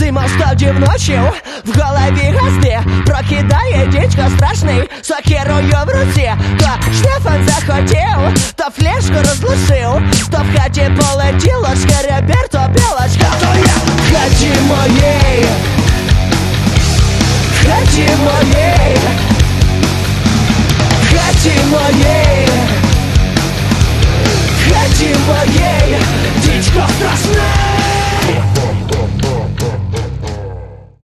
Димом тоді вночі в голові газди прокидає дідько страшний, сокирою в руці. То Штефан захотів, то флешку розлучив, то в хаті полетіло шкереберть, то білочка.